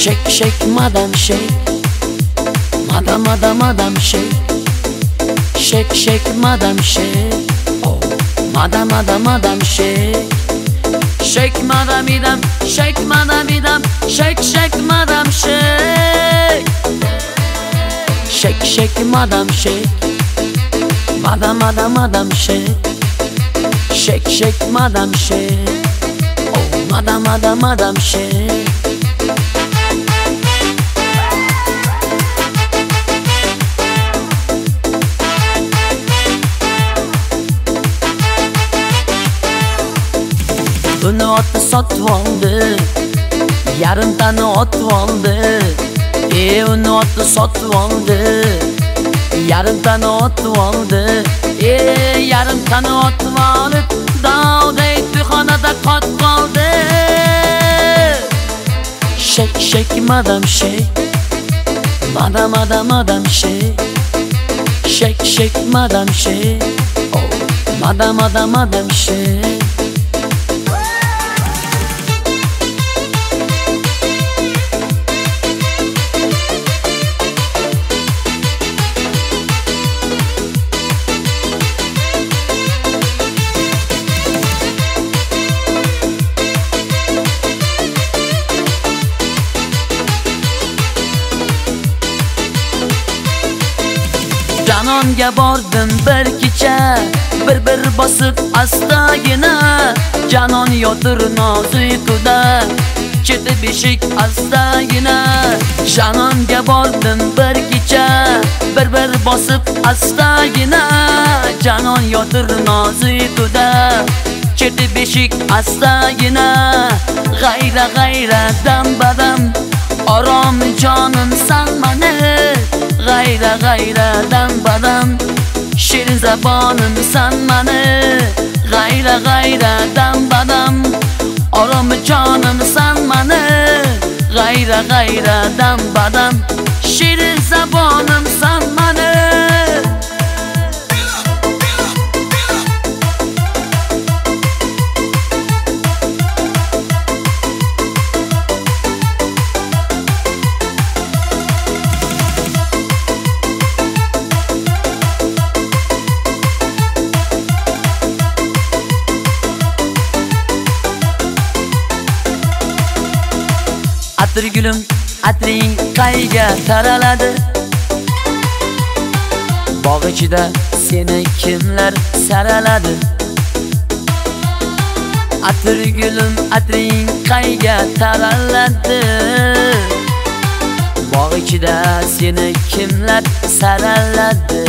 Shake, shake, madam, shake. Madam, madam, madam, shake. Shake, shake, madam, shake. Oh, madam, madam, madam, shake. Shake, madam, idam. Shake, madam, idam. Shake, shake, madam, shake. Shake, shake, madam, shake. Madam, madam, madam, shake. Shake, shake, madam, shake. Oh, madam, madam, madam, shake. Uni otni sotib oldi, yarimtani otib oldi. Uni otni sotib oldi, yarimtani otib oldi. Yarimtani otib olib, dovday to'yxonada qotib qoldi. Shake, shake, madam, shake. Madam, madam, madam, shake. Shake, shake, madam, shake. Oh, madam, madam, madam, shake. Canonga bordim bir kecha, bir bosib astagina. Canon yotir nozuykuda, cheti beshik astagina. Canonga bordim bir kecha, bir bosib astagina. Canon yotir nozuykuda, cheti beshik astagina. G'ayra g'ayra dam badam, orom jonim san mani. G'ayra g'ayra dam badam, shirin zabonim san mani. G'ayra g'ayra dam badam, orom jonim san mani. G'ayra g'ayra dam badam, shirin zabonim san mani. Atir gulum, atring qayga taraladi? Bog' ichida seni kimlar saraladi? Atir gulum, atring qayga taraladi? Bog' ichida seni kimlar saraladi?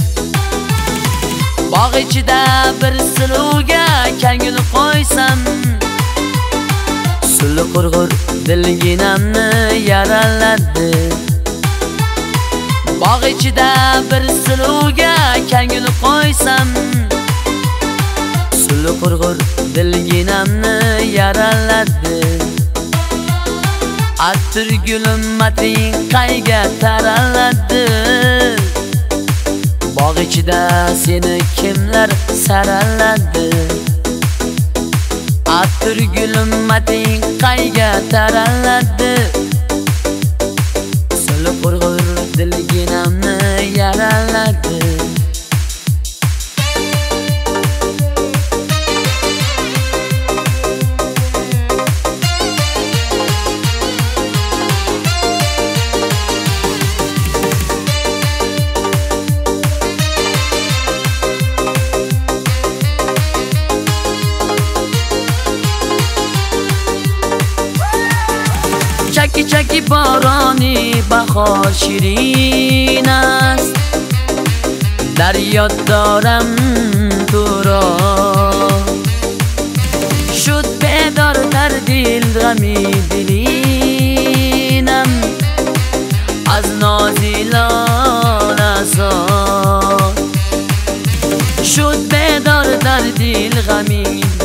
Bog' ichida bir siluvga kangil qo'ysam, suli qurg'ur dilginamni yaraladi. Bog' ichida bir siluvga kangil qo'ysam, suli qurg'ur dilginamni yaraladi. Atir gulim, atring qayga taraladi? Bog' ichida seni kimlar saraladi? Atir gulim, atring qayga taraladi? Suli qurg'ur dilginamni yaraladi. Chaki chaki boroni bahor shirin است. در یاد دارم تو را، شد بیدار در دل غمی دلینم. از نازیلان ازار شد بیدار در دل غمی